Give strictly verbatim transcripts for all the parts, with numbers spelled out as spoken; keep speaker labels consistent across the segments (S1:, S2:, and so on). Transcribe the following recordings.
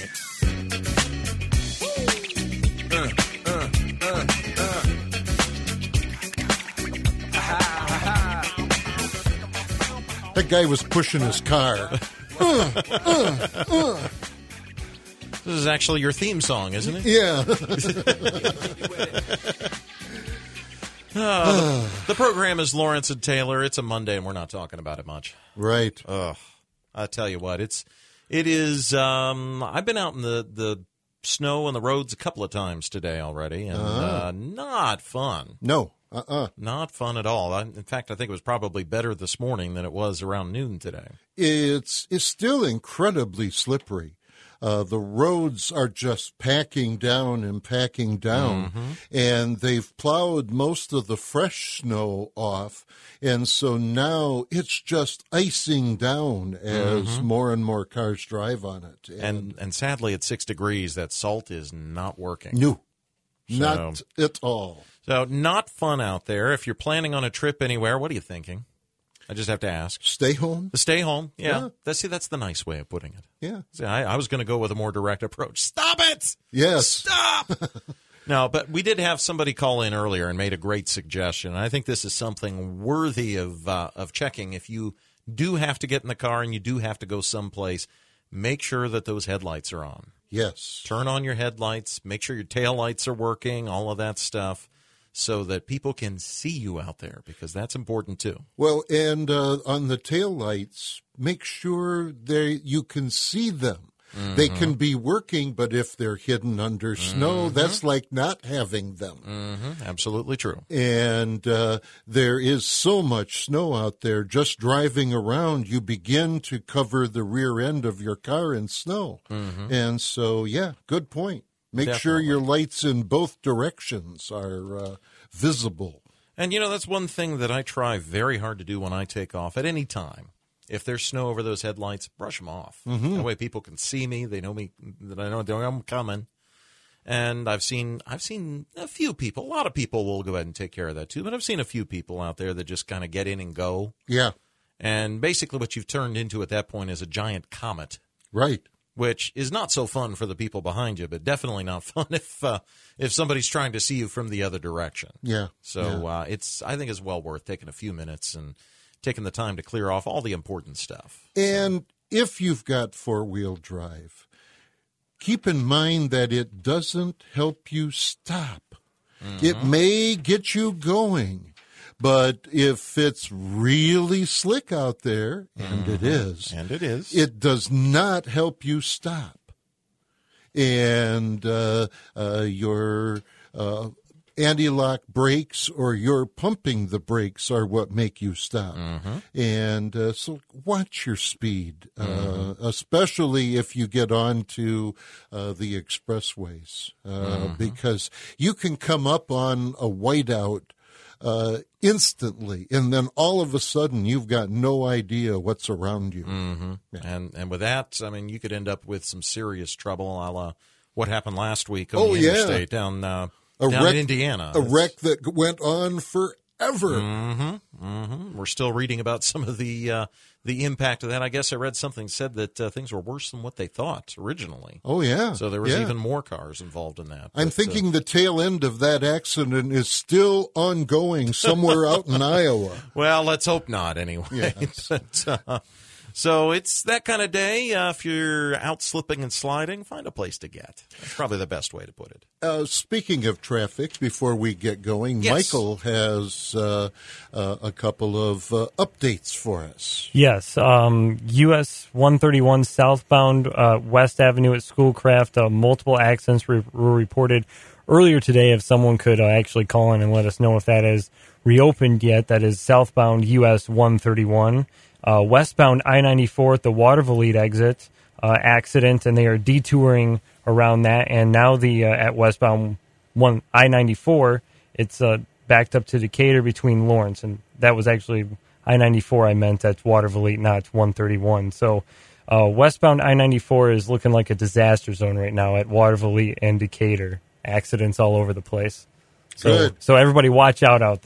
S1: it.
S2: Uh, uh, uh, uh.
S3: That guy was pushing his car. uh, uh, uh.
S1: This is actually your theme song, isn't it?
S3: Yeah.
S1: uh, the, the program is Lawrence and Taylor. It's a Monday, and we're not talking about it much.
S3: Right.
S1: Ugh. I tell you what, it's it is. Um, I've been out in the, the snow and the roads a couple of times today already, and uh-huh. uh, not fun.
S3: No. Uh-uh.
S1: Not fun at all. I, in fact, I think it was probably better this morning than it was around noon today.
S3: It's it's still incredibly slippery. Uh, the roads are just packing down and packing down, mm-hmm. and they've plowed most of the fresh snow off, and so now it's just icing down as mm-hmm. more and more cars drive on it.
S1: And, and and sadly, at six degrees, that salt is not working.
S3: No,
S1: so,
S3: not at all.
S1: So not fun out there. If you're planning on a trip anywhere, what are you thinking? I just have to ask.
S3: Stay home?
S1: Stay home, yeah.
S3: yeah.
S1: That's, see, that's the nice way of putting it.
S3: Yeah.
S1: See, I, I was going to go with a more direct approach. Stop it!
S3: Yes.
S1: Stop! No, but we did have somebody call in earlier and made a great suggestion. I think this is something worthy of uh, of checking. If you do have to get in the car and you do have to go someplace, make sure that those headlights are on.
S3: Yes.
S1: Turn on your headlights. Make sure your taillights are working, all of that stuff, so that people can see you out there, because that's important too.
S3: Well, and uh, on the taillights, make sure they you can see them. Mm-hmm. They can be working, but if they're hidden under snow, mm-hmm. that's like not having them.
S1: Mm-hmm. Absolutely true.
S3: And uh, there is so much snow out there. Just driving around, you begin to cover the rear end of your car in snow. Mm-hmm. And so, yeah, good point. Make
S1: Definitely.
S3: sure your lights in both directions are uh, visible.
S1: And, you know, that's one thing that I try very hard to do when I take off at any time. If there's snow over those headlights, brush them off. Mm-hmm. That way people can see me. They know me, that I know I'm coming. And I've seen I've seen a few people. A lot of people will go ahead and take care of that too. But I've seen a few people out there that just kind of get in and go.
S3: Yeah.
S1: And basically what you've turned into at that point is a giant comet.
S3: Right.
S1: Which is not so fun for the people behind you, but definitely not fun if uh, if somebody's trying to see you from the other direction.
S3: Yeah.
S1: So
S3: yeah.
S1: Uh, it's I think it's well worth taking a few minutes and taking the time to clear off all the important stuff.
S3: And so. If you've got four-wheel drive, keep in mind that it doesn't help you stop. Mm-hmm. It may get you going, but if it's really slick out there, and mm-hmm. it is,
S1: and it is,
S3: it does not help you stop. And uh, uh, your uh, anti-lock brakes or your pumping the brakes are what make you stop. Mm-hmm. And uh, so watch your speed, mm-hmm. uh, especially if you get onto uh, the expressways, uh, mm-hmm. because you can come up on a whiteout uh, instantly, and then all of a sudden you've got no idea what's around you.
S1: Mm-hmm. Yeah. And and with that, I mean, you could end up with some serious trouble, a la what happened last week on
S3: oh,
S1: the
S3: yeah.
S1: interstate down uh,
S3: A
S1: Down
S3: wreck,
S1: in Indiana.
S3: A it's, wreck that went on forever.
S1: Mm-hmm, mm-hmm. We're still reading about some of the uh, the impact of that. I guess I read something said that uh, things were worse than what they thought originally.
S3: Oh, yeah.
S1: So there was
S3: yeah.
S1: even more cars involved in that.
S3: I'm
S1: but,
S3: thinking
S1: uh,
S3: the tail end of that accident is still ongoing somewhere out in Iowa.
S1: Well, let's hope not anyway.
S3: Yes.
S1: but, uh, so it's that kind of day. Uh, if you're out slipping and sliding, find a place to get. That's probably the best way to put it.
S3: Uh, speaking of traffic, before we get going,
S1: yes.
S3: Michael has uh, uh, a couple of uh, updates for us.
S4: Yes. Um, U S one thirty-one southbound uh, West Avenue at Schoolcraft, uh, multiple accidents re- were reported earlier today. If someone could uh, actually call in and let us know if that is reopened yet, that is southbound U S one thirty-one. Uh, westbound I ninety-four at the Waterville exit, uh, accident, and they are detouring around that. And now the uh, at westbound one I ninety-four, it's uh, backed up to Decatur between Lawrence, and that was actually I ninety-four I meant at Waterville, not one thirty-one. So uh, westbound I ninety-four is looking like a disaster zone right now at Waterville and Decatur. Accidents all over the place. So,
S3: Good.
S4: So everybody watch out out there.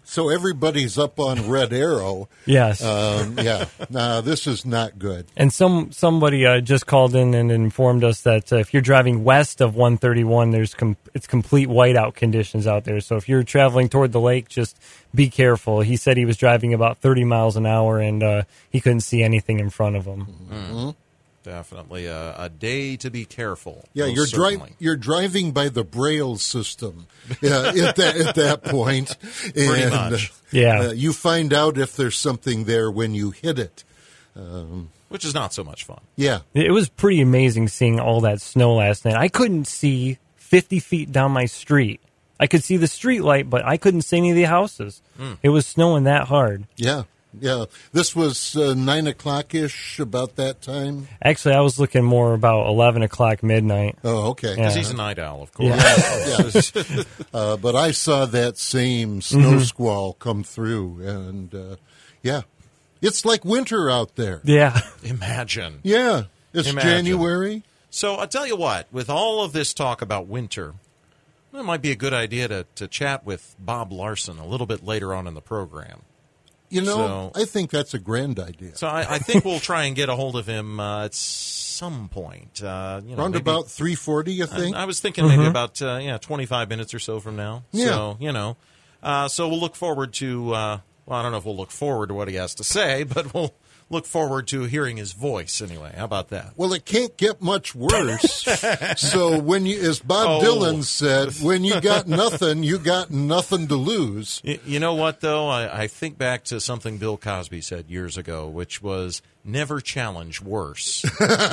S3: So everybody's up on Red Arrow.
S4: Yes.
S3: Um, yeah. Nah, this is not good.
S4: And some somebody uh, just called in and informed us that uh, if you're driving west of one thirty-one, there's com- it's complete whiteout conditions out there. So if you're traveling toward the lake, just be careful. He said he was driving about thirty miles an hour and uh, he couldn't see anything in front of him.
S1: Mm-hmm. Definitely a, a day to be careful.
S3: Yeah, you're driving. You're driving by the Braille system uh, at that at that point.
S1: Pretty
S3: and,
S1: much.
S3: Uh,
S4: Yeah.
S3: uh, you find out if there's something there when you hit it. Um,
S1: Which is not so much fun.
S3: yeah.
S4: It was pretty amazing seeing all that snow last night. I couldn't see fifty feet down my street. I could see the street light, but I couldn't see any of the houses. Mm. It was snowing that hard.
S3: Yeah. Yeah. This was uh, nine o'clock ish about that time.
S4: Actually, I was looking more about eleven o'clock midnight.
S3: Oh, okay.
S4: Yeah.
S1: Because he's a night owl, of course.
S4: Yeah.
S3: Yeah. uh, but I saw that same snow mm-hmm. squall come through, and uh, yeah, it's like winter out there.
S4: Yeah.
S1: Imagine.
S3: Yeah. It's
S1: Imagine.
S3: January.
S1: So I'll tell you what, with all of this talk about winter, it might be a good idea to, to chat with Bob Larson a little bit later on in the program.
S3: You know,
S1: so,
S3: I think that's a grand idea.
S1: So I, I think we'll try and get a hold of him uh, at some point. Uh, you know,
S3: Around
S1: maybe,
S3: about three forty, you think?
S1: I, I was thinking
S4: mm-hmm.
S1: maybe about uh, yeah twenty-five minutes or so from now.
S3: Yeah.
S1: So, you know, uh, so we'll look forward to, uh, well, I don't know if we'll look forward to what he has to say, but we'll look forward to hearing his voice anyway. How about that?
S3: Well, it can't get much worse. So when you, as Bob
S1: Oh.
S3: Dylan said, when you got nothing, you got nothing to lose.
S1: You, you know what, though? I, I think back to something Bill Cosby said years ago, which was never challenge worse.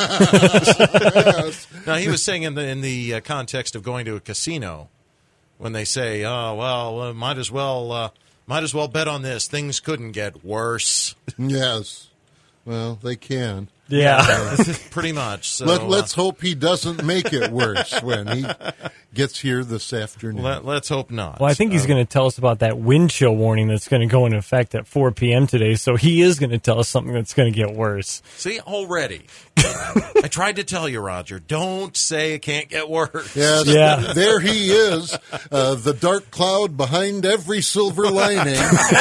S3: Yes.
S1: Now, he was saying in the, in the uh, context of going to a casino when they say, oh, well, uh, might as well uh, might as well bet on this. Things couldn't get worse.
S3: Yes. Well, they can.
S4: Yeah.
S1: Pretty much. So,
S3: Let, let's
S1: uh,
S3: hope he doesn't make it worse when he gets here this afternoon.
S1: let, let's hope not.
S4: Well, I think he's
S1: Uh,
S4: going to tell us about that wind chill warning that's going to go into effect at four p.m. today. So he is going to tell us something that's going to get worse.
S1: See, already. I tried to tell you, Roger, don't say it can't get worse.
S3: Yes,
S4: Yeah.
S3: there he is, uh, the dark cloud behind every silver lining.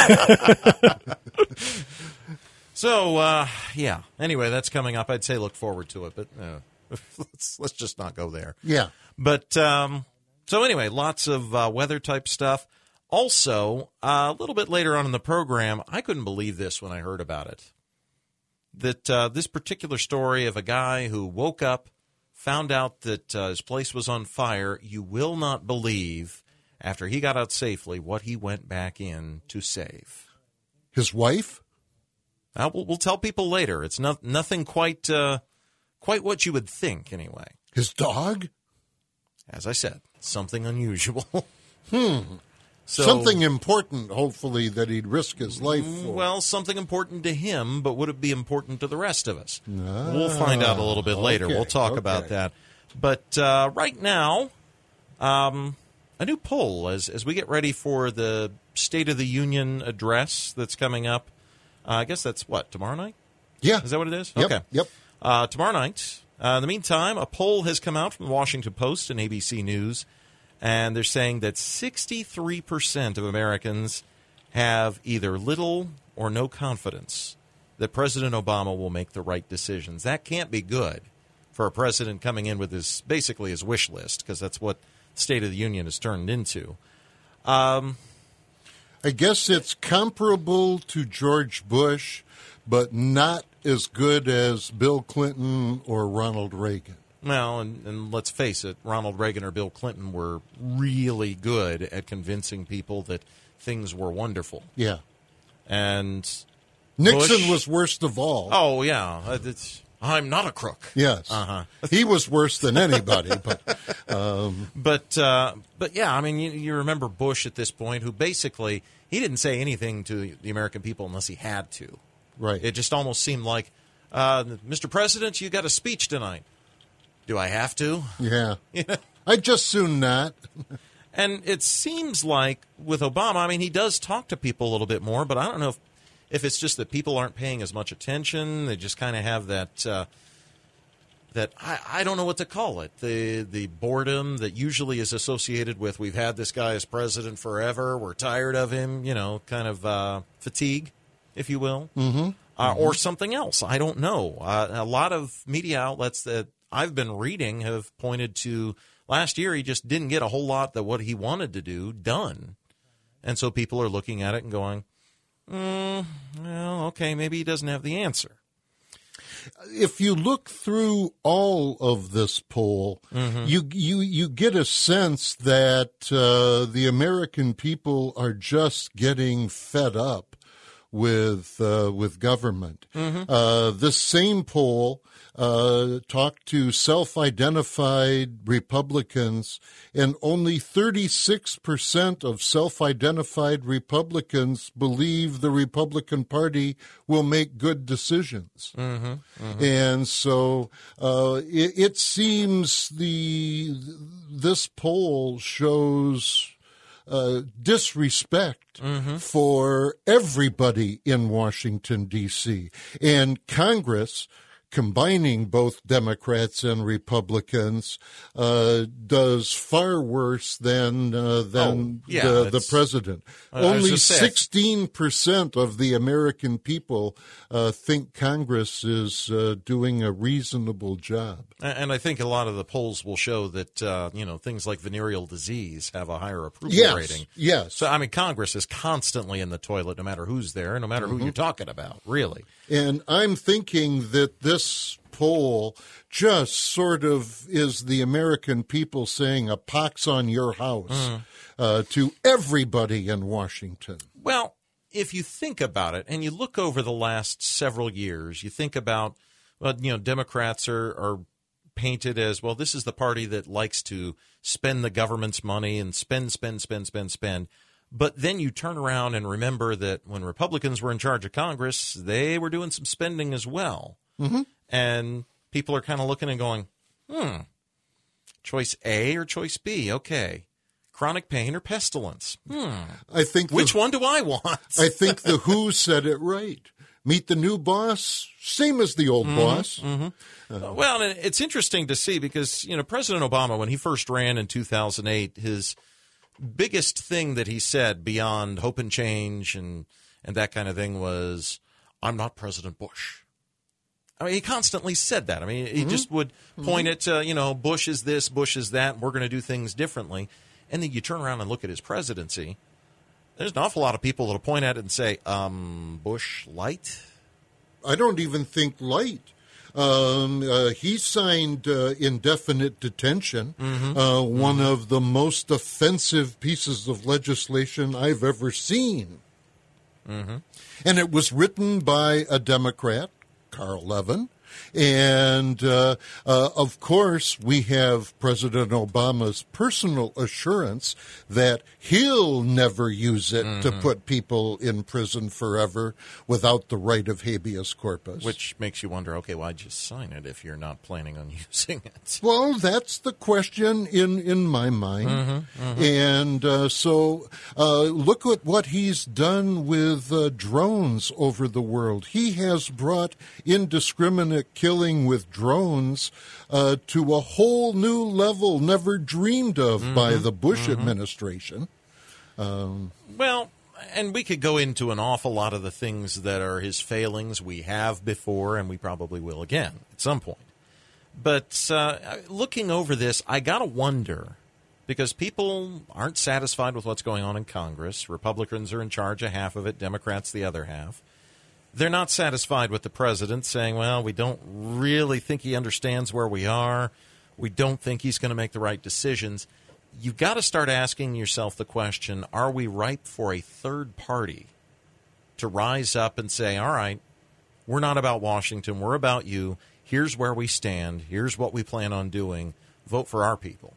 S1: So, uh, yeah. Anyway, that's coming up. I'd say look forward to it, but uh, let's let's just not go there.
S3: Yeah.
S1: But um, so anyway, lots of uh, weather type stuff. Also, uh, a little bit later on in the program, I couldn't believe this when I heard about it. That uh, this particular story of a guy who woke up, found out that uh, his place was on fire. You will not believe, after he got out safely, what he went back in to save.
S3: His wife?
S1: Uh, we'll, we'll tell people later. It's not nothing quite uh, quite what you would think, anyway.
S3: His dog?
S1: As I said, something unusual.
S3: Hmm.
S1: So,
S3: Something important, hopefully, that he'd risk his life for.
S1: well, something important to him, but would it be important to the rest of us?
S3: Ah,
S1: we'll find out a little bit later.
S3: okay,
S1: We'll talk
S3: okay.
S1: about that. But uh, right now, um, a new poll as as we get ready for the State of the Union address that's coming up. Uh, I guess that's what, tomorrow night?
S3: Yeah.
S1: Is that what it is?
S3: Yep,
S1: Okay.
S3: Yep.
S1: Uh, tomorrow night. Uh, in the meantime, a poll has come out from the Washington Post and A B C News, and they're saying that sixty-three percent of Americans have either little or no confidence that President Obama will make the right decisions. That can't be good for a president coming in with his basically his wish list, because that's what State of the Union has turned into. Um,
S3: I guess it's comparable to George Bush, but not as good as Bill Clinton or Ronald Reagan.
S1: Well, and, and let's face it, Ronald Reagan or Bill Clinton were really good at convincing people that things were wonderful.
S3: Yeah.
S1: And
S3: Nixon
S1: Bush-
S3: was worst of all.
S1: Oh, yeah. uh, It's, I'm not a crook.
S3: Yes.
S1: Uh-huh.
S3: He was worse than anybody, but um,
S1: But, uh, but yeah, I mean, you, you remember Bush at this point, who basically, he didn't say anything to the American people unless he had to.
S3: right.
S1: It just almost seemed like, uh, Mister President, you got a speech tonight. Do I have to?
S3: yeah. I'd just soon not.
S1: And it seems like with Obama, I mean, he does talk to people a little bit more, but I don't know if, if it's just that people aren't paying as much attention. They just kind of have that, uh, that I, I don't know what to call it. The the boredom that usually is associated with we've had this guy as president forever, we're tired of him, you know, kind of uh, fatigue, if you will, mm-hmm. Uh, mm-hmm. or something else. I don't know. Uh, a lot of media outlets that I've been reading have pointed to last year he just didn't get a whole lot that what he wanted to do done. And so people are looking at it and going, mm, well, okay, maybe he doesn't have the answer.
S3: If you look through all of this poll, mm-hmm. you you you get a sense that uh, the American people are just getting fed up with uh, with government. Mm-hmm. Uh, this same poll uh, talked to self-identified Republicans, and only thirty-six percent of self-identified Republicans believe the Republican Party will make good decisions. Mm-hmm. Mm-hmm. And so uh, it, it seems the this poll shows Uh, disrespect mm-hmm. for everybody in Washington, D C And Congress, combining both Democrats and Republicans, uh, does far worse than uh, than
S1: oh, yeah,
S3: the, the president.
S1: Uh,
S3: Only sixteen percent of the American people uh, think Congress is uh, doing a reasonable job.
S1: And I think a lot of the polls will show that, uh, you know, things like venereal disease have a higher approval
S3: yes,
S1: rating.
S3: Yes.
S1: So, I mean, Congress is constantly in the toilet, no matter who's there, no matter mm-hmm. who you're talking about, really.
S3: And I'm thinking that this poll just sort of is the American people saying a pox on your house mm. uh, to everybody in Washington.
S1: Well, if you think about it and you look over the last several years, you think about, well, you know, Democrats are, are painted as, well, this is the party that likes to spend the government's money and spend, spend, spend, spend, spend. But then you turn around and remember that when Republicans were in charge of Congress, they were doing some spending as well. Mm-hmm. And people are kind of looking and going, hmm, choice A or choice B? Okay. Chronic pain or pestilence? Hmm.
S3: I think
S1: Which
S3: the,
S1: one do I want?
S3: I think the Who said it right. Meet the new boss, same as the old mm-hmm, boss.
S1: Mm-hmm. Uh, well, and it's interesting to see because, you know, President Obama, when he first ran in two thousand eight, his biggest thing that he said beyond hope and change and, and that kind of thing was, I'm not President Bush. I mean, he constantly said that. I mean, he mm-hmm. just would point mm-hmm. at, uh, you know, Bush is this, Bush is that, and we're going to do things differently. And then you turn around and look at his presidency, there's an awful lot of people that'll point at it and say, um, Bush light?
S3: I don't even think light. Um, uh, he signed uh, indefinite detention, mm-hmm. uh, one mm-hmm. of the most offensive pieces of legislation I've ever seen. Mm-hmm. And it was written by a Democrat, Carl Levin. And, uh, uh, of course, we have President Obama's personal assurance that he'll never use it mm-hmm. to put people in prison forever without the right of habeas corpus.
S1: Which makes you wonder, okay, why'd you sign it if you're not planning on using it?
S3: Well, that's the question in, in my mind. Mm-hmm, mm-hmm. And uh, so uh, look at what he's done with uh, drones over the world. He has brought indiscriminate killing with drones uh, to a whole new level never dreamed of mm-hmm, by the Bush mm-hmm. administration. Um,
S1: well, and we could go into an awful lot of the things that are his failings. We have before, and we probably will again at some point. But uh, looking over this, I got to wonder, because people aren't satisfied with what's going on in Congress. Republicans are in charge of half of it, Democrats the other half. They're not satisfied with the president saying, well, we don't really think he understands where we are. We don't think he's going to make the right decisions. You've got to start asking yourself the question, are we ripe for a third party to rise up and say, all right, we're not about Washington, we're about you. Here's where we stand. Here's what we plan on doing. Vote for our people.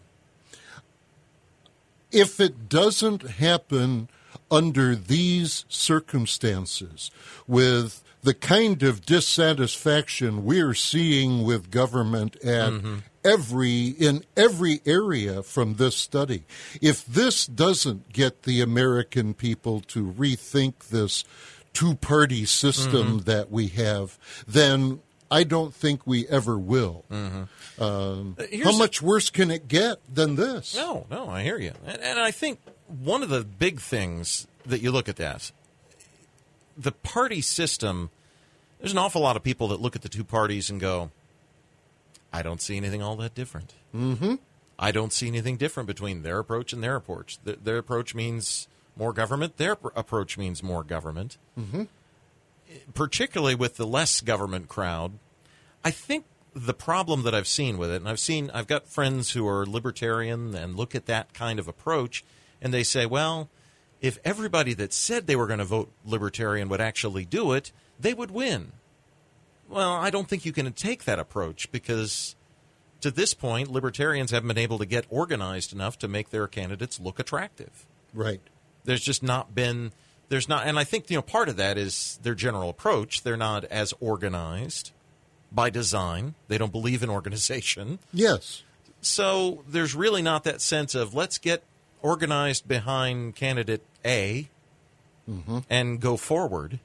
S3: If it doesn't happen under these circumstances, with the kind of dissatisfaction we're seeing with government at mm-hmm. every in every area from this study, if this doesn't get the American people to rethink this two-party system mm-hmm. that we have, then I don't think we ever will.
S1: Mm-hmm.
S3: Um,
S1: Uh, here's-
S3: how much worse can it get than this?
S1: No, no, I hear you. And, and I think one of the big things that you look at that, the party system, there's an awful lot of people that look at the two parties and go, I don't see anything all that different.
S3: Mm-hmm.
S1: I don't see anything different between their approach and their approach. Their, their approach means more government. Their pr- approach means more government.
S3: Mm-hmm.
S1: Particularly with the less government crowd, I think the problem that I've seen with it, and I've seen, I've got friends who are libertarian and look at that kind of approach, and they say, well, if everybody that said they were going to vote libertarian would actually do it, they would win. Well, I don't think you can take that approach because to this point, libertarians haven't been able to get organized enough to make their candidates look attractive.
S3: Right.
S1: There's just not been, there's not, and I think, you know, part of that is their general approach. They're not as organized by design. They don't believe in organization.
S3: Yes.
S1: So there's really not that sense of let's get organized behind candidate A
S3: Mm-hmm.
S1: and go forward.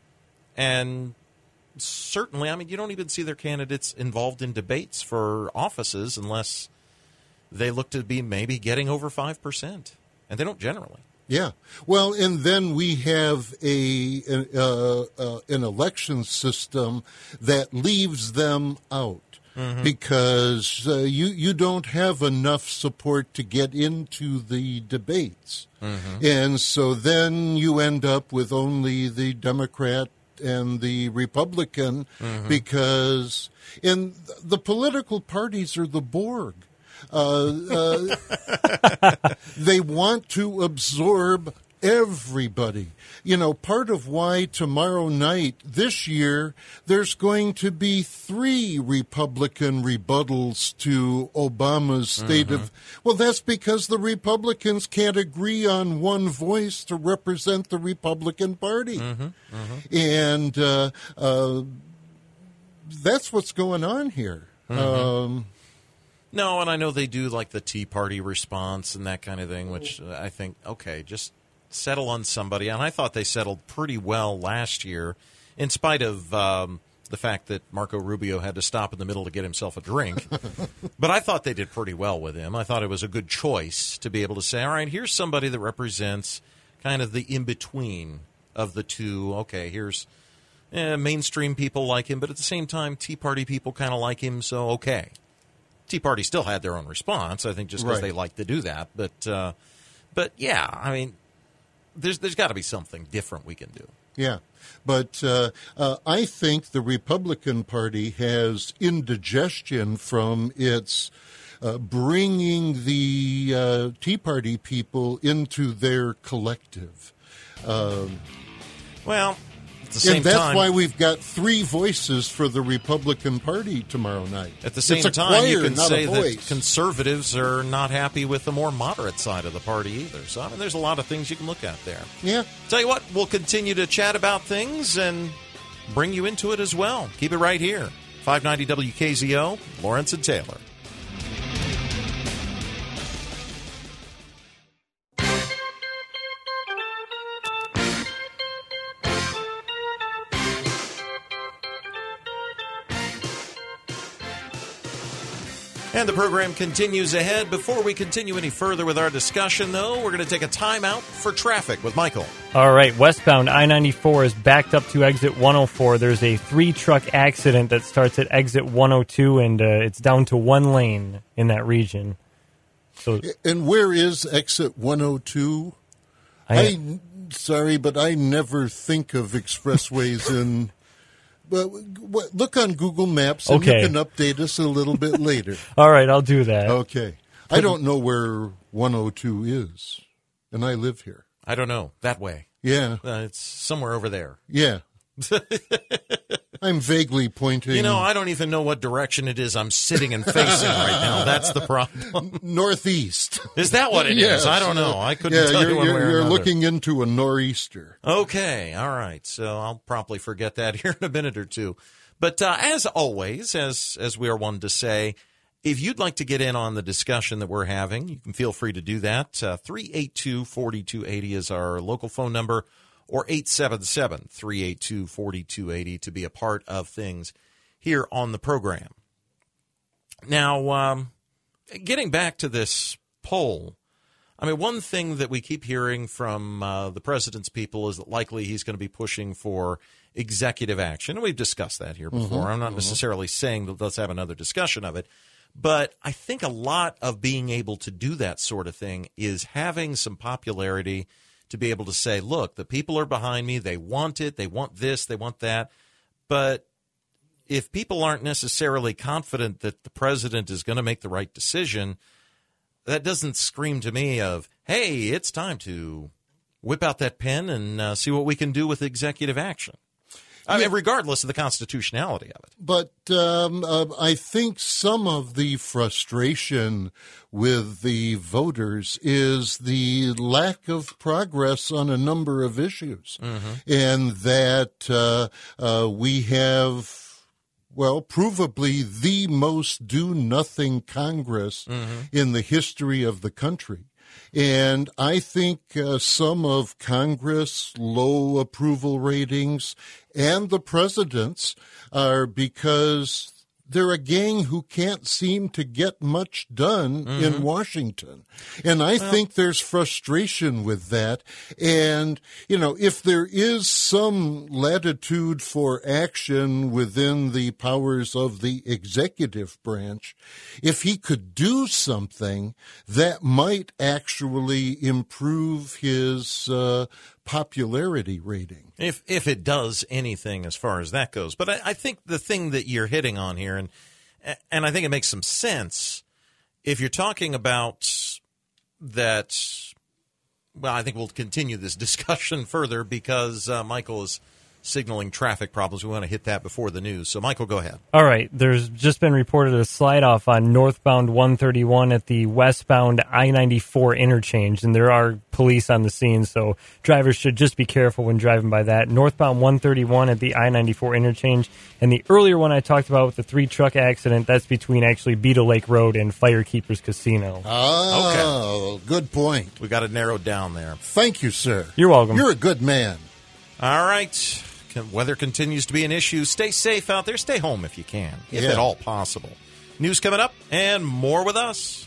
S1: And certainly, I mean, you don't even see their candidates involved in debates for offices unless they look to be maybe getting over five percent. And they don't generally.
S3: Yeah. Well, and then we have a an, uh, uh, an election system that leaves them out mm-hmm. because uh, you you don't have enough support to get into the debates, mm-hmm. and so then you end up with only the Democrat and the Republican mm-hmm. because and the political parties are the Borg. Uh, uh, they want to absorb everybody. You know, part of why tomorrow night, this year, there's going to be three Republican rebuttals to Obama's state mm-hmm. of... Well, that's because the Republicans can't agree on one voice to represent the Republican Party.
S1: Mm-hmm. Mm-hmm.
S3: And uh, uh, that's what's going on here.
S1: Mm-hmm.
S3: Um
S1: No, and I know they do like the Tea Party response and that kind of thing, which I think, okay, just settle on somebody. And I thought they settled pretty well last year, in spite of um, the fact that Marco Rubio had to stop in the middle to get himself a drink. But I thought they did pretty well with him. I thought it was a good choice to be able to say, all right, here's somebody that represents kind of the in-between of the two. Okay, here's eh, mainstream people like him, but at the same time, Tea Party people kind of like him, so okay. Tea Party still had their own response, I think, just because
S3: right.
S1: they like to do that. But, uh, but yeah, I mean, there's there's got to be something different we can do.
S3: Yeah, but uh, uh, I think the Republican Party has indigestion from its uh, bringing the uh, Tea Party people into their collective. Um,
S1: well, at the same
S3: and that's
S1: time,
S3: why we've got three voices for the Republican Party tomorrow night.
S1: At the same
S3: it's a
S1: time,
S3: choir,
S1: you can
S3: not
S1: say
S3: a
S1: that
S3: voice.
S1: conservatives are not happy with the more moderate side of the party either. So, I mean, there's a lot of things you can look at there.
S3: Yeah.
S1: Tell you what, we'll continue to chat about things and bring you into it as well. Keep it right here. five ninety W K Z O, Lawrence and Taylor. And the program continues ahead. Before we continue any further with our discussion, though, we're going to take a time out for traffic with Michael.
S4: All right, westbound I ninety-four is backed up to exit one oh four. There's a three-truck accident that starts at exit one oh two, and uh, it's down to one lane in that region. So,
S3: And where is exit one oh two?
S4: I,
S3: I sorry, but I never think of expressways in... But look on Google Maps, and
S4: Okay.
S3: you can update us a little bit later.
S4: all right, I'll do that.
S3: Okay. I don't know where one oh two is, and I live here.
S1: I don't know. That way.
S3: Yeah,
S1: Uh, it's somewhere over there.
S3: yeah. I'm vaguely pointing
S1: You know, I don't even know what direction it is I'm sitting and facing right now. That's the problem.
S3: northeast.
S1: Is that what it is?
S3: Yes.
S1: I don't know. I couldn't
S3: Yeah,
S1: tell
S3: you're,
S1: you one
S3: you're,
S1: way or
S3: you're
S1: another.
S3: looking into a nor'easter.
S1: Okay, all right. So I'll promptly forget that here in a minute or two. But uh, as always, as as we are one to say, if you'd like to get in on the discussion that we're having, you can feel free to do that. Uh, three eight two, four two eight zero is our local phone number, or eight seven seven, three eight two, four two eight zero to be a part of things here on the program. Now, um, getting back to this poll, I mean, one thing that we keep hearing from uh, the president's people is that likely he's going to be pushing for executive action. And we've discussed that here before. Mm-hmm, I'm not mm-hmm. necessarily saying that let's have another discussion of it. But I think a lot of being able to do that sort of thing is having some popularity to be able to say, look, the people are behind me. They want it. They want this. They want that. But if people aren't necessarily confident that the president is going to make the right decision, that doesn't scream to me of, hey, it's time to whip out that pen and uh, see what we can do with executive action. I mean, regardless of the constitutionality of it.
S3: But um, uh, I think some of the frustration with the voters is the lack of progress on a number of issues. Mm-hmm. And that uh, uh, we have, well, provably the most do-nothing Congress mm-hmm. in the history of the country. And I think uh, some of Congress' low approval ratings and the president's are because they're a gang who can't seem to get much done mm-hmm. in Washington. And I well, think there's frustration with that. And, you know, if there is some latitude for action within the powers of the executive branch, if he could do something that might actually improve his uh, popularity rating.
S1: If if it does anything as far as that goes. But I, I think the thing that you're hitting on here, and and I think it makes some sense, if you're talking about that, well, I think we'll continue this discussion further because uh, Michael is signaling traffic problems. We want to hit that before the news. So, Michael, go ahead.
S4: All right. There's just been reported a slide-off on northbound one thirty-one at the westbound I ninety-four interchange, and there are police on the scene, so drivers should just be careful when driving by that. Northbound one thirty-one at the I ninety-four interchange, and the earlier one I talked about with the three-truck accident, that's between actually Beetle Lake Road and Firekeepers Casino.
S3: Oh, okay. Good point.
S1: We got it narrowed down there.
S3: Thank you, sir.
S4: You're welcome.
S3: You're a good man.
S1: All right. Weather continues to be an issue. Stay safe out there. Stay home if you can, if
S3: yeah.
S1: at all possible. News coming up and more with us.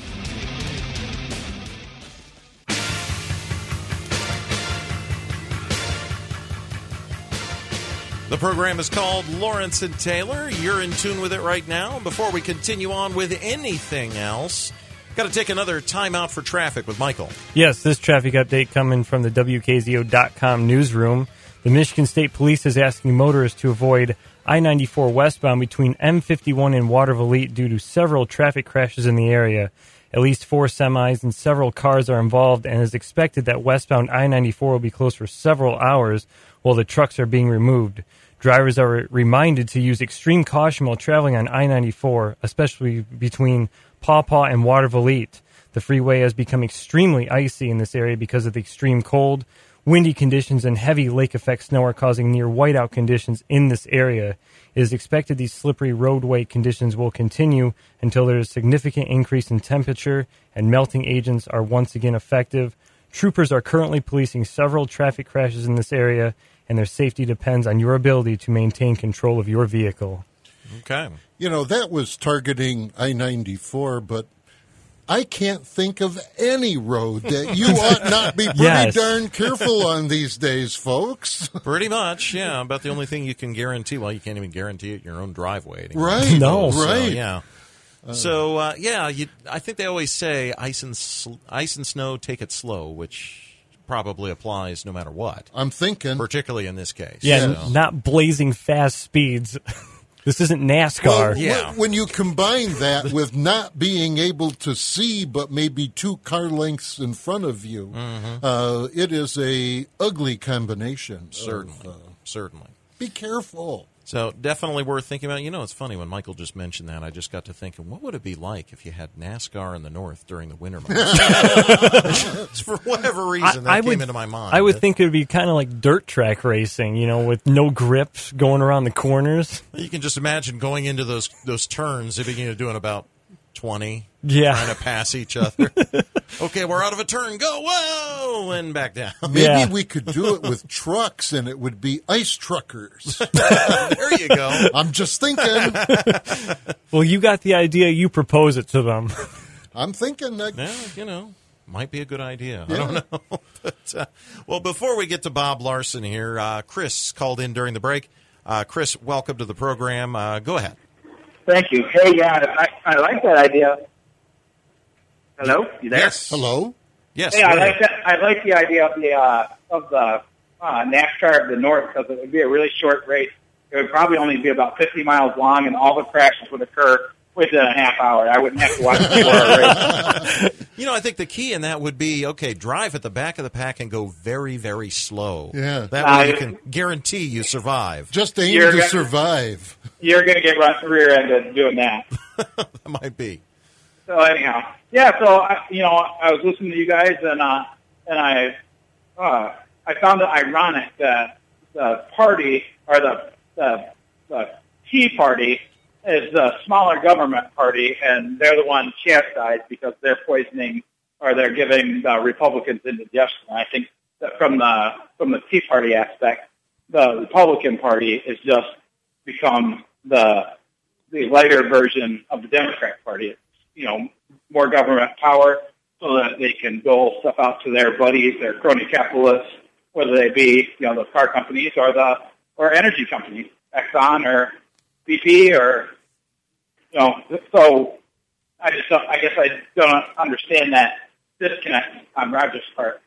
S1: The program is called Lawrence and Taylor. You're in tune with it right now. Before we continue on with anything else, got to take another time out for traffic with Michael.
S4: Yes, this traffic update coming from the W K Z O dot com newsroom. The Michigan State Police is asking motorists to avoid I ninety-four westbound between M fifty-one and Waterville due to several traffic crashes in the area. At least four semis and several cars are involved, and it is expected that westbound I ninety-four will be closed for several hours while the trucks are being removed. Drivers are reminded to use extreme caution while traveling on I ninety-four, especially between Paw Paw and Waterville. The freeway has become extremely icy in this area because of the extreme cold. Windy conditions and heavy lake-effect snow are causing near whiteout conditions in this area. It is expected these slippery roadway conditions will continue until there is a significant increase in temperature and melting agents are once again effective. Troopers are currently policing several traffic crashes in this area, and their safety depends on your ability to maintain control of your vehicle.
S1: Okay.
S3: You know, that was targeting I ninety-four, but I can't think of any road that you ought not be pretty
S4: yes.
S3: darn careful on these days, folks.
S1: Pretty much, yeah. About the only thing you can guarantee, well, you can't even guarantee it your own driveway anymore.
S3: Right.
S4: No.
S1: So,
S3: right.
S1: Yeah. Uh, so, uh, yeah, you, I think they always say ice and, sl- ice and snow, take it slow, which probably applies no matter what.
S3: I'm thinking.
S1: Particularly in this case.
S4: Yeah,
S1: so.
S4: not blazing fast speeds. This isn't NASCAR.
S3: Well,
S1: yeah.
S3: When you combine that with not being able to see but maybe two car lengths in front of you, mm-hmm. uh, it is a ugly combination.
S1: Certainly.
S3: Of, uh,
S1: Certainly.
S3: Be careful.
S1: So definitely worth thinking about. You know, it's funny, when Michael just mentioned that, I just got to thinking, what would it be like if you had NASCAR in the north during the winter months? For whatever reason, that
S4: I, I
S1: came
S4: would,
S1: into my mind.
S4: I would think it would be kind of like dirt track racing, you know, with no grips going around the corners.
S1: You can just imagine going into those those turns, if you're doing about twenty,
S4: Yeah.
S1: trying to pass each other. Okay, we're out of a turn. Go, whoa, and back down.
S3: Maybe
S4: Yeah.
S3: we could do it with trucks, and it would be ice truckers.
S1: There you go.
S3: I'm just thinking.
S4: Well, you got the idea. You propose it to them.
S3: I'm thinking that.
S1: Yeah, you know, might be a good idea. I
S3: Yeah.
S1: don't know. But, uh, well, before we get to Bob Larson here, uh, Chris called in during the break. Uh, Chris, welcome to the program. Uh, go ahead.
S5: Thank you. Hey, yeah, I, I like that idea. Hello, you there?
S1: Yes.
S3: Hello?
S1: Yes.
S5: Hey,
S1: go
S5: I
S1: ahead.
S5: like that. I like the idea of the uh, of the uh, NASCAR of the North because it would be a really short race. It would probably only be about fifty miles long, and all the crashes would occur within a half hour. I wouldn't have to watch the four-hour race.
S1: You know, I think the key in that would be, okay, drive at the back of the pack and go very, very slow.
S3: Yeah.
S1: That way you
S5: Uh,
S1: can guarantee you survive.
S3: Just aim
S5: You're
S3: to
S5: gonna-
S3: survive.
S5: You're going to get run rear-ended doing that.
S1: That might be.
S5: So anyhow, yeah. So I, you know, I was listening to you guys, and uh, and I uh, I found it ironic that the party or the the, the Tea Party is the smaller government party, and they're the one chastised because they're poisoning or they're giving the Republicans indigestion. I think that from the from the Tea Party aspect, the Republican Party is just become the the lighter version of the Democrat Party. It's, you know, more government power so that they can dole stuff out to their buddies, their crony capitalists, whether they be, you know, the car companies or the or energy companies, Exxon or B P or, you know, so I just don't, I guess I don't understand that disconnect on Roger's part.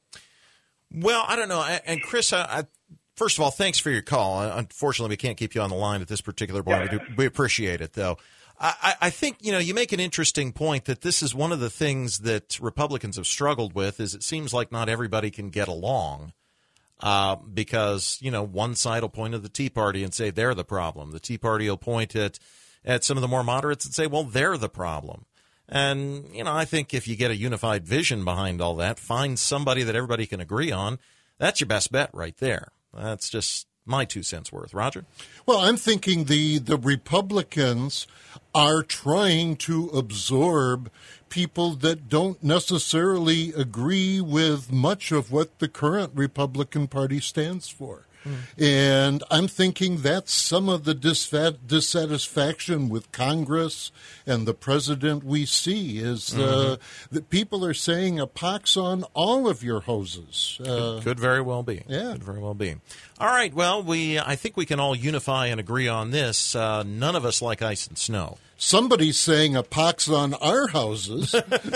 S1: Well, I don't know. And Chris, I, I, first of all, thanks for your call. Unfortunately, we can't keep you on the line at this particular point. We, do, we appreciate it, though. I, I think, you know, you make an interesting point that this is one of the things that Republicans have struggled with is it seems like not everybody can get along uh, because, you know, one side will point at the Tea Party and say they're the problem. The Tea Party will point at, at some of the more moderates and say, well, they're the problem. And, you know, I think if you get a unified vision behind all that, find somebody that everybody can agree on, that's your best bet right there. That's just my two cents worth. Roger?
S3: Well, I'm thinking the, the Republicans are trying to absorb people that don't necessarily agree with much of what the current Republican Party stands for. Mm. And I'm thinking that's some of the disfat- dissatisfaction with Congress and the president we see is uh, mm-hmm. that people are saying a pox on all of your hoses. Uh,
S1: could, could very well be.
S3: Yeah.
S1: Could very well be. All right. Well, we I think we can all unify and agree on this. Uh, none of us like ice and snow.
S3: Somebody's saying a pox on our houses.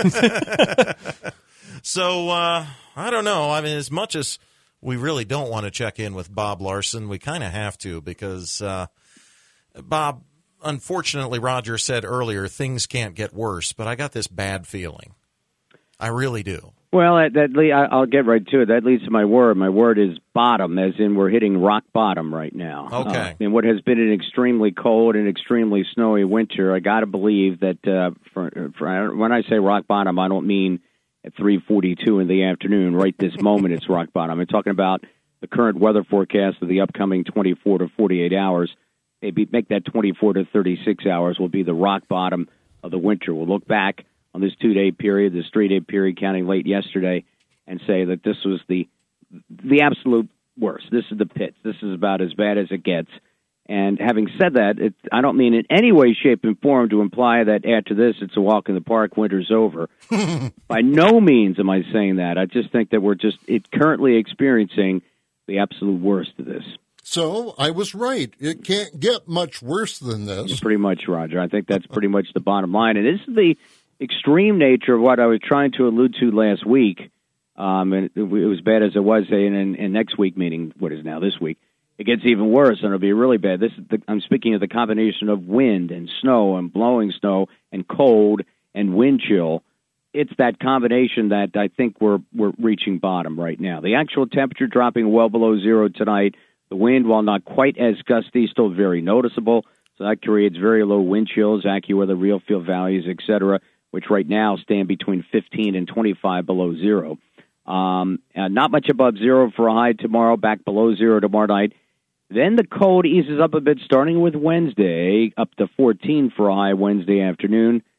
S1: So, uh, I don't know. I mean, as much as we really don't want to check in with Bob Larson, we kind of have to because, uh, Bob, unfortunately, Roger said earlier, things can't get worse, but I got this bad feeling. I really do.
S6: Well, that, that le- I'll get right to it. That leads to my word. My word is bottom, as in we're hitting rock bottom right now.
S1: Okay.
S6: Uh, in what has been an extremely cold and extremely snowy winter, I got to believe that uh, for, for, when I say rock bottom, I don't mean at three forty-two in the afternoon. Right this moment, it's rock bottom. I'm talking about the current weather forecast of the upcoming twenty-four to forty-eight hours. Maybe make that twenty-four to thirty-six hours will be the rock bottom of the winter. We'll look back on this two-day period, this three-day period counting late yesterday, and say that this was the the absolute worst. This is the pits. This is about as bad as it gets. And having said that, it, I don't mean in any way, shape, and form to imply that after this it's a walk in the park, winter's over. By no means am I saying that. I just think that we're just it, currently experiencing the absolute worst of this.
S3: So I was right. It can't get much worse than this.
S6: Pretty much, Roger. I think that's pretty much the bottom line. And this is the extreme nature of what I was trying to allude to last week. Um, and it, it was bad as it was, say, in, in next week, meaning what is now this week. It gets even worse, and it'll be really bad. This is the, I'm speaking of the combination of wind and snow and blowing snow and cold and wind chill. It's that combination that I think we're we're reaching bottom right now. The actual temperature dropping well below zero tonight. The wind, while not quite as gusty, still very noticeable. So that creates very low wind chills, AccuWeather, real feel values, et cetera, which right now stand between fifteen and twenty-five below zero. Um, and not much above zero for a high tomorrow, back below zero tomorrow night. Then the cold eases up a bit starting with Wednesday, up to fourteen for a high Wednesday afternoon.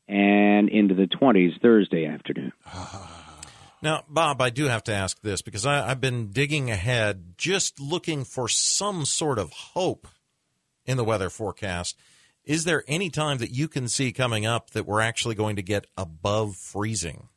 S6: and into the twenties Thursday afternoon.
S1: Now, Bob, I do have to ask this because I, I've been digging ahead, just looking for some sort of hope in the weather forecast. Is there any time that you can see coming up that we're actually going to get above freezing?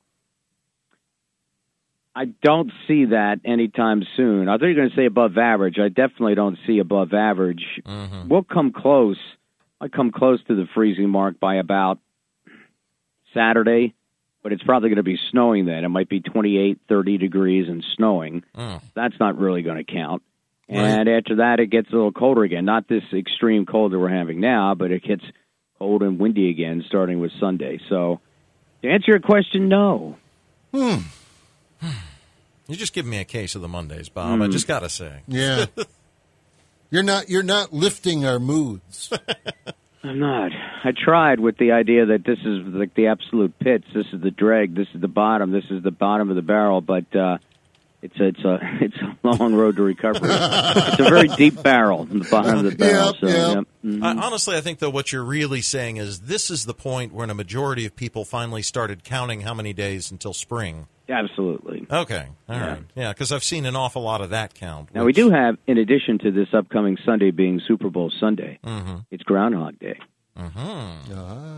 S6: I don't see that anytime soon. I thought you were going to say above average. I definitely don't see above average.
S1: Mm-hmm.
S6: We'll come close. I come close to the freezing mark by about Saturday, but it's probably going to be snowing then. It might be twenty-eight, thirty degrees and snowing.
S1: Mm.
S6: That's not really going to count.
S1: Right.
S6: And after that, it gets a little colder again. Not this extreme cold that we're having now, but it gets cold and windy again starting with Sunday. So to answer your question, no.
S3: Hmm.
S1: You just give me a case of the Mondays, Bob. Mm. I just got to say.
S3: Yeah. You're not you're not lifting our moods.
S6: I'm not. I tried with the idea that this is like the absolute pits. This is the drag. This is the bottom. This is the bottom of the barrel. But uh, it's a, it's a it's a long road to recovery. It's a very deep barrel in the bottom of the barrel.
S3: Yep,
S6: so,
S3: yep.
S6: Yep. Mm-hmm.
S1: I, honestly, I think, though, what you're really saying is this is the point when a majority of people finally started counting how many days until spring.
S6: Absolutely.
S1: Okay. All
S6: Yeah.
S1: right. Yeah, because I've seen an awful lot of that count.
S6: Now, we
S1: which-
S6: do have, in addition to this upcoming Sunday being Super Bowl Sunday,
S1: Mm-hmm.
S6: it's Groundhog Day.
S1: Mm-hmm.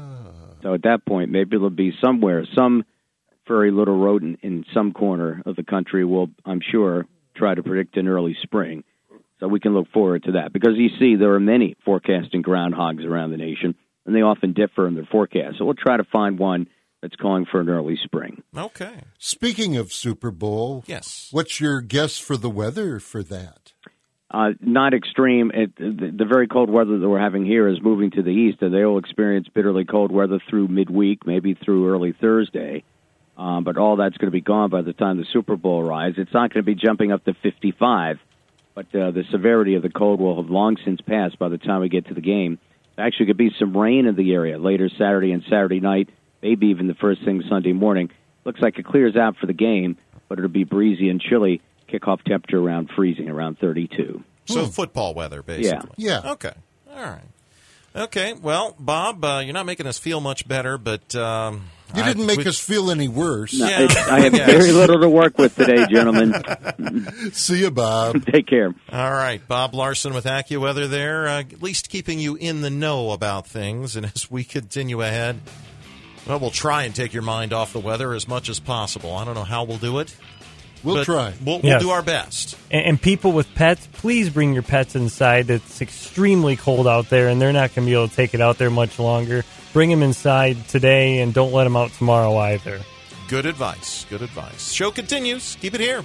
S6: So at that point, maybe it'll be somewhere, some furry little rodent in some corner of the country will, I'm sure, try to predict an early spring. So we can look forward to that. Because you see, there are many forecasting groundhogs around the nation, and they often differ in their forecast. So we'll try to find one that's calling for an early spring.
S1: Okay.
S3: Speaking of Super Bowl,
S1: Yes.
S3: what's your guess for the weather for that?
S6: Uh, not extreme. It, the, the very cold weather that we're having here is moving to the east, and they will experience bitterly cold weather through midweek, maybe through early Thursday. Um, but all that's going to be gone by the time the Super Bowl arrives. It's not going to be jumping up to fifty-five, but uh, the severity of the cold will have long since passed by the time we get to the game. There actually could be some rain in the area later Saturday and Saturday night, maybe even the first thing Sunday morning. Looks like it clears out for the game, but it'll be breezy and chilly. Kickoff temperature around freezing, around thirty-two.
S1: So football weather, basically.
S3: Yeah. Yeah.
S1: Okay. All right. Okay. Well, Bob, uh, you're not making us feel much better, but um,
S3: You
S1: I-
S3: didn't make
S1: we-
S3: us feel any worse.
S6: No,
S1: Yeah,
S6: it, I have
S1: yes.
S6: very little to work with today, gentlemen.
S3: See you, Bob.
S6: Take care.
S1: All right, Bob Larson with AccuWeather there, uh, at least keeping you in the know about things. And as we continue ahead, well, we'll try and take your mind off the weather as much as possible. I don't know how we'll do it.
S3: We'll
S1: but
S3: try.
S1: We'll, we'll
S4: Yes.
S1: do our best.
S4: And, and people with pets, please bring your pets inside. It's extremely cold out there, and they're not going to be able to take it out there much longer. Bring them inside today, and don't let them out tomorrow either.
S1: Good advice. Good advice. Show continues. Keep it here.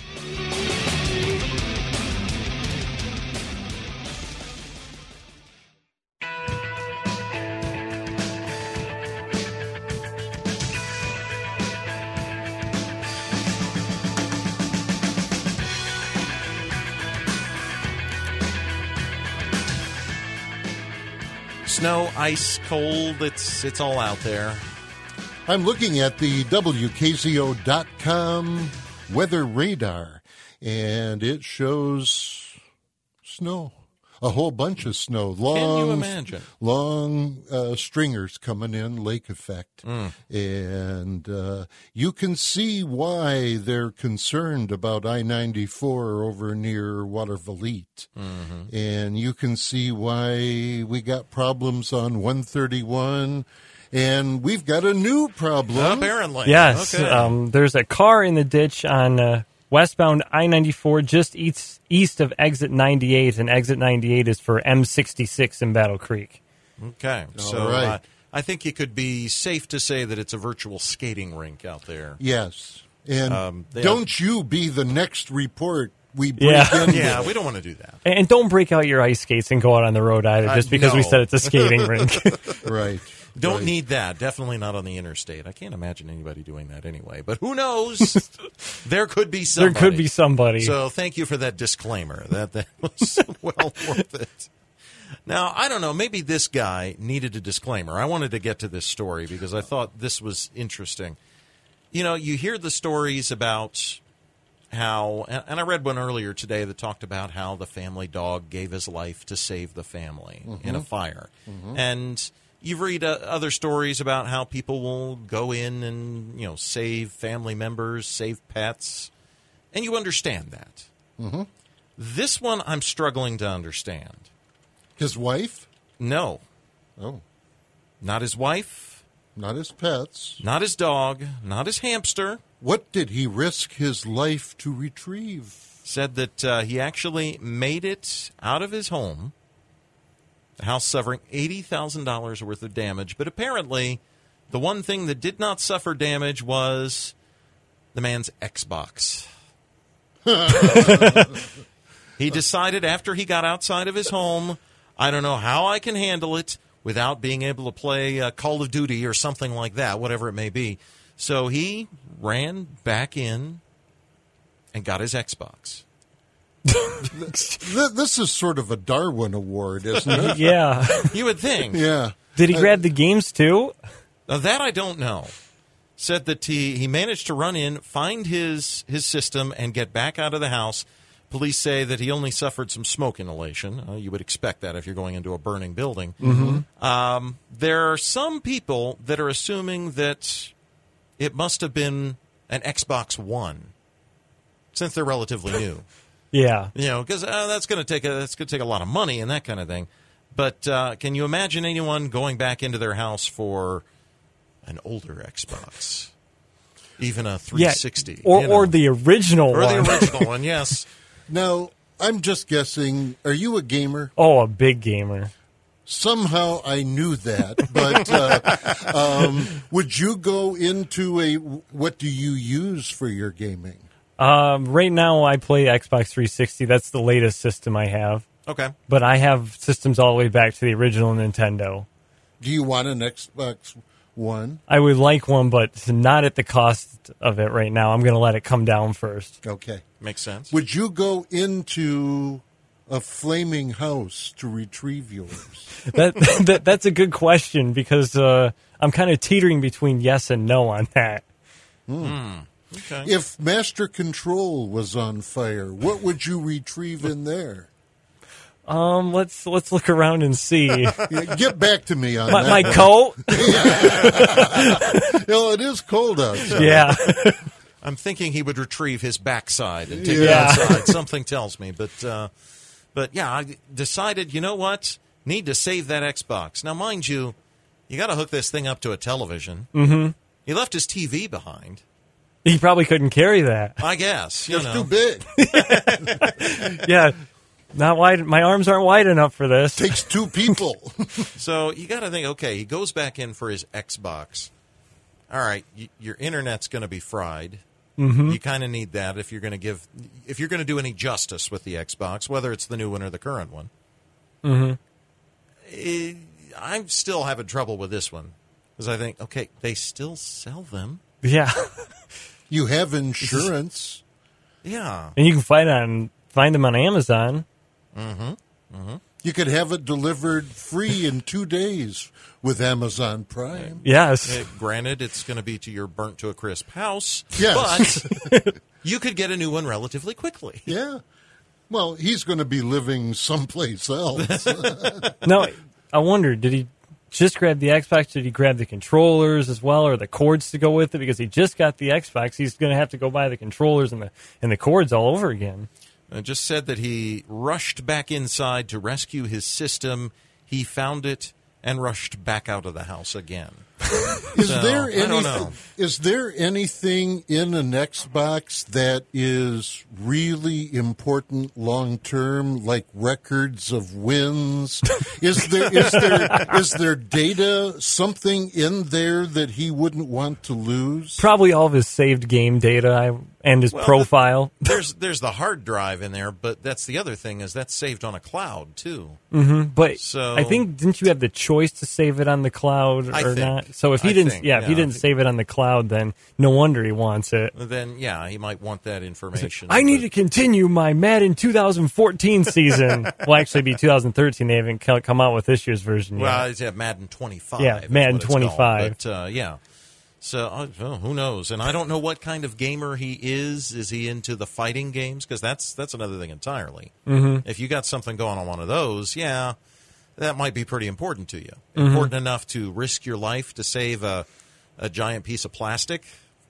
S1: Snow, ice, cold, it's it's all out there.
S3: I'm looking at the W K Z O dot com weather radar, and it shows snow. A whole bunch of snow. Long,
S1: Can you imagine?
S3: Long uh, stringers coming in, lake effect.
S1: Mm.
S3: And uh, you can see why they're concerned about I ninety-four over near Watervliet.
S1: Mm-hmm.
S3: And you can see why we got problems on one thirty-one. And we've got a new problem.
S1: Apparently.
S4: Yes,
S1: Okay.
S4: um, there's a car in the ditch on uh, westbound I ninety-four just east, east of exit ninety-eight, and exit ninety-eight is for M sixty-six in Battle Creek.
S1: Okay. So
S3: All right.
S1: uh, I think it could be safe to say that it's a virtual skating rink out there.
S3: Yes. And
S1: Um, they
S3: don't you be the next report we break
S4: Yeah.
S3: in
S1: Yeah,
S3: with.
S1: we don't want to do that.
S4: And, and don't break out your ice skates and go out on the road either,
S1: Uh,
S4: just because we
S1: no.
S4: said it's a skating rink.
S3: Right.
S1: Don't
S3: right.
S1: need that. Definitely not on the interstate. I can't imagine anybody doing that anyway. But who knows? There could be
S4: There
S1: somebody.
S4: could be somebody.
S1: So thank you for that disclaimer. That that was well worth it. Now, I don't know. Maybe this guy needed a disclaimer. I wanted to get to this story because I thought this was interesting. You know, you hear the stories about how, and and I read one earlier today that talked about how the family dog gave his life to save the family in a fire. And, you read uh, other stories about how people will go in and, you know, save family members, save pets, and you understand that.
S3: Mm-hmm.
S1: This one I'm struggling to understand.
S3: His wife?
S1: No.
S3: Oh,
S1: Not his wife,
S3: not his pets.
S1: not his dog, not his hamster.
S3: What did he risk his life to retrieve?
S1: Said that uh, he actually made it out of his home, the house suffering eighty thousand dollars worth of damage. But apparently, the one thing that did not suffer damage was the man's Xbox. He decided after he got outside of his home, I don't know how I can handle it without being able to play uh, Call of Duty or something like that, whatever it may be. So he ran back in and got his Xbox.
S3: Th- This is sort of a Darwin Award, isn't it?
S4: Yeah.
S1: You would think.
S3: Yeah.
S4: Did he grab the games too?
S1: Now, that I don't know. Said that he, he managed to run in, find his, his system, and get back out of the house. Police say that he only suffered some smoke inhalation. Uh, you would expect that if you're going into a burning building. Mm-hmm. Um, there are some people that are assuming that it must have been an Xbox One, since they're relatively new.
S4: Yeah.
S1: You know, because uh, that's going to take a that's going to take a lot of money and that kind of thing. But uh, can you imagine anyone going back into their house for an older Xbox, even a three sixty,
S4: Yeah. Or,
S1: you know?
S4: or the original
S1: or
S4: one.
S1: the original one? Yes.
S3: Now, I'm just guessing, are you a gamer?
S4: Oh, a big gamer.
S3: Somehow I knew that, but uh, um, would you go into a, what do you use for your gaming?
S4: Um, right now, I play Xbox three sixty. That's the latest system I have.
S1: Okay.
S4: But I have systems all the way back to the original Nintendo.
S3: Do you want an Xbox One?
S4: I would like one, but not at the cost of it right now. I'm going to let it come down first.
S3: Okay.
S1: Makes sense.
S3: Would you go into a flaming house to retrieve yours?
S4: That, that That's a good question because uh, I'm kind of teetering between yes and no on that.
S1: Okay.
S3: If Master Control was on fire, what would you retrieve in there?
S4: Um, let's let's look around and see.
S3: Yeah, get back to me on
S4: my
S3: that
S4: my
S3: one.
S4: coat.
S3: Well, it is cold outside.
S4: Yeah.
S1: I'm thinking he would retrieve his backside and take
S4: Yeah.
S1: it outside. Something tells me, but uh, but yeah, I decided. You know what? Need to save that Xbox. Now, mind you, you got to hook this thing up to a television. Mm-hmm. He left his T V behind.
S4: He probably couldn't carry that.
S1: I guess. You
S3: It's
S1: know.
S3: too big.
S4: Yeah. Not wide. My arms aren't wide enough for this.
S3: Takes two people.
S1: So you got to think, okay, he goes back in for his Xbox. All right, y- your internet's going to be fried. Mm-hmm. You kind of need that if you're going to give, if you're going to do any justice with the Xbox, whether it's the new one or the current one. Mm-hmm. It, I'm still having trouble with this one because I think, okay, they still sell them.
S4: Yeah.
S3: You have insurance.
S1: Yeah.
S4: And you can find on find them on Amazon.
S3: You could have it delivered free in two days with Amazon Prime.
S4: Yes.
S1: Uh, granted, it's going to be to your burnt to a crisp house,
S3: Yes.
S1: but you could get a new one relatively quickly.
S3: Yeah. Well, he's going to be living someplace else.
S4: No, I wonder, did he just grab the Xbox? Did he grab the controllers as well, or the cords to go with it? Because he just got the Xbox, he's going to have to go buy the controllers and the and the cords all over again.
S1: It just said that he rushed back inside to rescue his system. He found it and rushed back out of the house again.
S3: Is
S1: So,
S3: there
S1: I don't
S3: anything?
S1: know.
S3: Is there anything in an Xbox that is really important long term, like records of wins? Is there is there is there data, something in there that he wouldn't want to lose?
S4: Probably all of his saved game data I, and his
S1: Well,
S4: profile.
S1: There's there's the hard drive in there, but that's the other thing is that's saved on a cloud too.
S4: But
S1: So-
S4: I think, didn't you have the choice to save it on the cloud or
S1: I think.
S4: not? So if he
S1: I
S4: didn't,
S1: think,
S4: yeah, if he
S1: yeah.
S4: didn't save it on the cloud, then no wonder he wants it.
S1: Then yeah, he might want that information.
S4: I need
S1: but-
S4: to continue my Madden twenty fourteen season. Well, actually, be two thousand thirteen. They haven't co- come out with this year's version yet.
S1: Well, it's yeah, Madden twenty-five.
S4: Yeah,
S1: is
S4: Madden
S1: what it's called.
S4: twenty-five.
S1: But uh, yeah, so uh, oh, who knows? And I don't know what kind of gamer he is. Is he into the fighting games? Because that's that's another thing entirely. Mm-hmm. If you got something going on one of those, yeah, that might be pretty important to you. Mm-hmm. Important enough to risk your life to save a, a giant piece of plastic?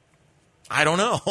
S1: I don't know.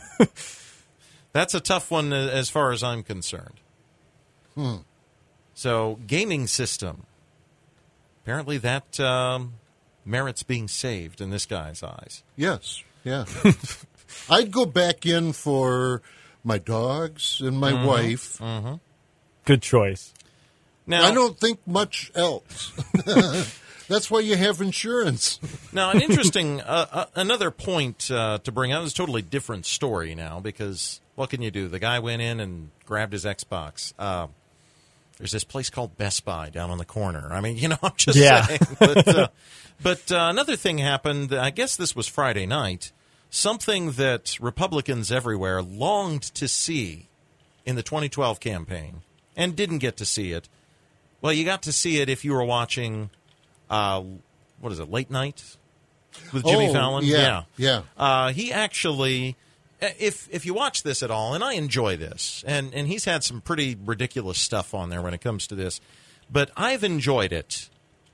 S1: That's a tough one as far as I'm concerned.
S3: Hmm.
S1: So, gaming system. Apparently that um, merits being saved in this guy's eyes.
S3: Yes, yeah. I'd go back in for my dogs and my
S1: mm-hmm.
S3: wife.
S1: Mm-hmm.
S4: Good choice.
S3: Now, I don't think much else. That's why you have insurance.
S1: Now, an interesting, uh, uh, another point uh, to bring out is a totally different story now, because what can you do? The guy went in and grabbed his Xbox. Uh, there's this place called Best Buy down on the corner. I mean, you know, I'm just
S4: yeah.
S1: saying. But, uh, but uh, another thing happened, I guess this was Friday night, something that Republicans everywhere longed to see in the twenty twelve campaign and didn't get to see it. Well, you got to see it if you were watching, uh, what is it, Late Night with Jimmy
S3: oh,
S1: Fallon?
S3: Yeah, yeah.
S1: Uh, he actually, if if you watch this at all, and I enjoy this, and, and he's had some pretty ridiculous stuff on there when it comes to this, but I've enjoyed it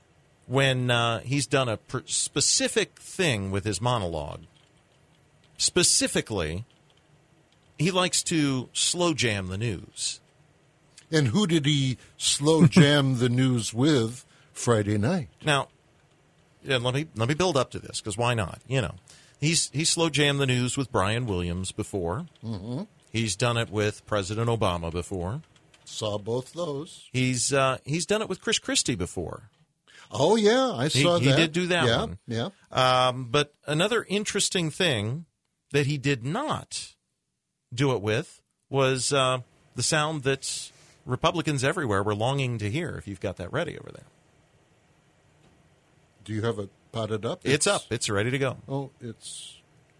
S1: when uh, he's done a per- specific thing with his monologue. Specifically, he likes to slow jam the news.
S3: And who did he slow jam the news with Friday night?
S1: Now, yeah, let me let me build up to this, because why not? You know, he's he slow jammed the news with Brian Williams before.
S3: Mm-hmm.
S1: He's done it with President Obama before.
S3: Saw both those.
S1: He's uh, he's done it with Chris Christie before.
S3: Oh yeah, I saw
S1: he,
S3: that.
S1: He did do that
S3: yeah,
S1: one.
S3: Yeah.
S1: Um, but another interesting thing that he did not do it with was uh, the sound that Republicans everywhere were longing to hear, if you've got that ready over there.
S3: Do you have it potted up?
S1: It's, it's up. It's ready to go.
S3: Oh, it's...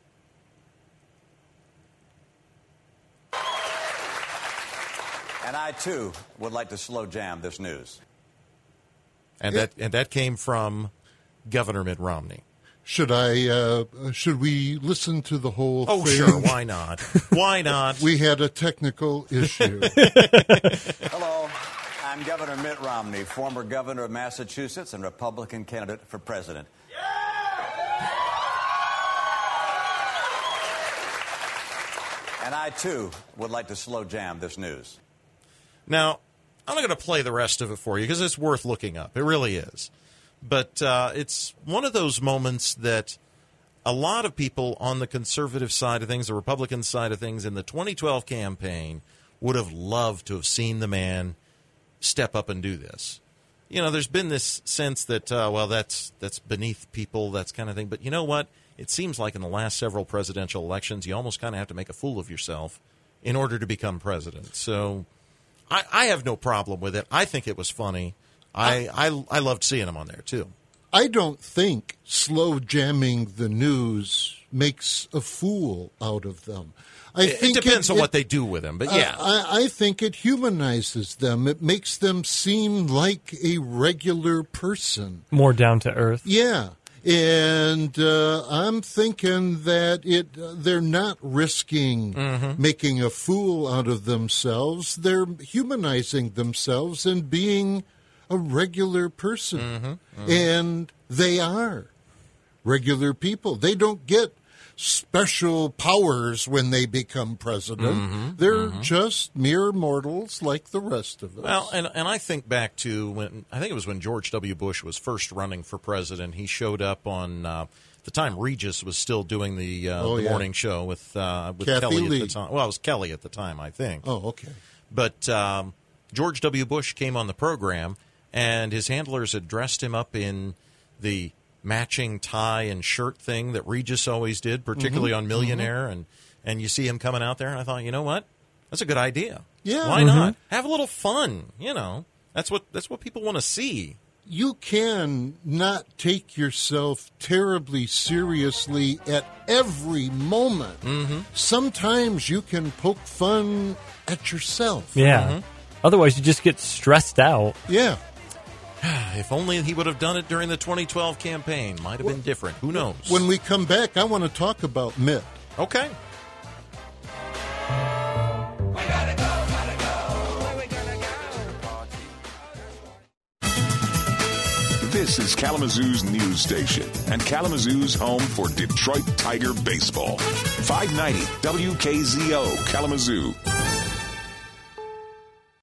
S7: And I, too, would like to slow jam this news.
S1: And
S3: it,
S1: that and that came from Governor Mitt Romney.
S3: Should I, uh, should we listen to the whole
S1: oh,
S3: thing?
S1: Oh, sure. Why not? Why not?
S3: We had a technical issue.
S7: Hello. I'm Governor Mitt Romney, former governor of Massachusetts and Republican candidate for president. Yeah! And I, too, would like to slow jam this news.
S1: Now, I'm not going to play the rest of it for you because it's worth looking up. It really is. But uh, it's one of those moments that a lot of people on the conservative side of things, the Republican side of things, in the twenty twelve campaign would have loved to have seen the man step up and do this. You know, there's been this sense that, uh, well, that's that's beneath people, that's kind of thing. But you know what? It seems like in the last several presidential elections, you almost kind of have to make a fool of yourself in order to become president. So I, I have no problem with it. I think it was funny. I, I I loved seeing him on there, too.
S3: I don't think slow jamming the news makes a fool out of them. I
S1: it,
S3: think
S1: it depends
S3: it,
S1: on
S3: it,
S1: what they do with him, but yeah.
S3: I, I think it humanizes them. It makes them seem like a regular person.
S4: More down to earth.
S3: Yeah. And uh, I'm thinking that it uh, they're not risking
S1: mm-hmm.
S3: making a fool out of themselves. They're humanizing themselves and being a regular person.
S1: Mm-hmm. Mm-hmm.
S3: And they are regular people. They don't get special powers when they become president.
S1: Mm-hmm.
S3: They're
S1: mm-hmm.
S3: just mere mortals like the rest of us.
S1: Well, and and I think back to when, I think it was when George W. Bush was first running for president. He showed up on, uh, the time Regis was still doing the, uh,
S3: oh,
S1: the
S3: yeah.
S1: morning show with, uh, with
S3: Kathy
S1: Kelly
S3: Lee.
S1: at the time. Well, it was Kelly at the time, I think.
S3: Oh, okay.
S1: But um, George W. Bush came on the program, and his handlers had dressed him up in the matching tie and shirt thing that Regis always did, particularly
S3: mm-hmm.
S1: on Millionaire, mm-hmm. and, and you see him coming out there, and I thought, you know what? That's a good idea.
S3: Yeah.
S1: Why
S3: mm-hmm.
S1: not? Have a little fun, you know. That's what that's what people want to see.
S3: You can not take yourself terribly seriously at every moment.
S1: Mm-hmm.
S3: Sometimes you can poke fun at yourself.
S4: Yeah.
S1: Mm-hmm.
S4: Otherwise, you just get stressed out.
S3: Yeah.
S1: If only he would have done it during the twenty twelve campaign. Might have been different. Who knows?
S3: When we come back, I want to talk about Mitt.
S1: Okay.
S8: This is Kalamazoo's news station and Kalamazoo's home for Detroit Tiger baseball. five ninety W K Z O Kalamazoo.